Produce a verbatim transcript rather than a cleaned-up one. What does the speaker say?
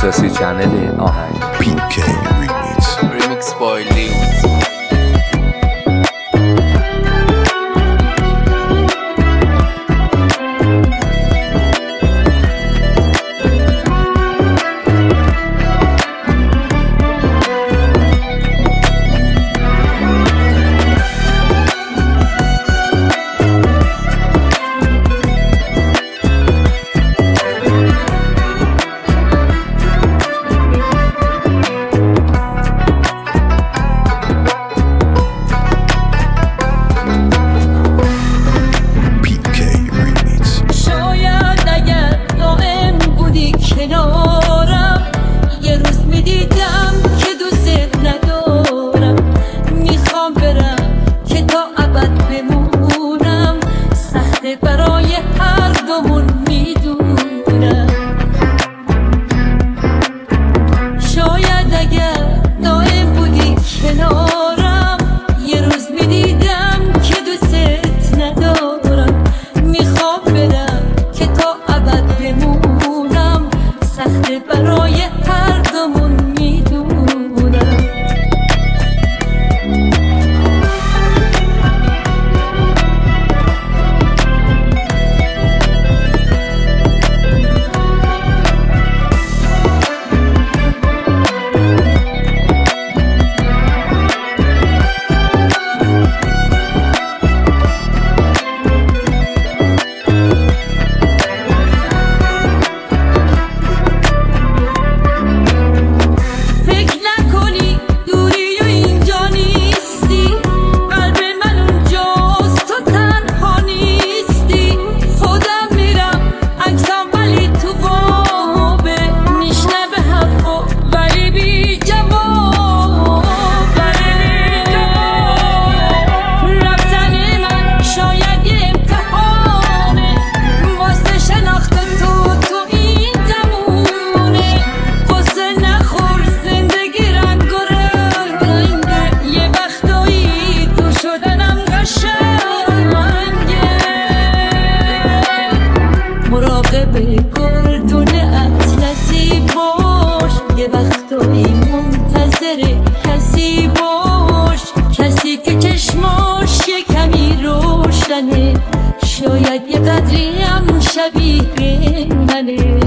دسترسی چنل آهنگ پی کی ریمیکس ریمیکس بای لیوز. برای هر دومون میدونم شاید اگر دائم بودی کنارم یه روز میدیدم که دوست ندارم. میخوام برم که تا ابد بمونم سخته برای هر دومون میدونم. مراقب گردون اطلسی باش، یه وقتایی منتظر کسی باش، کسی که چشماش یه کمی روشنه، شاید یه قدری هم شبیه منه.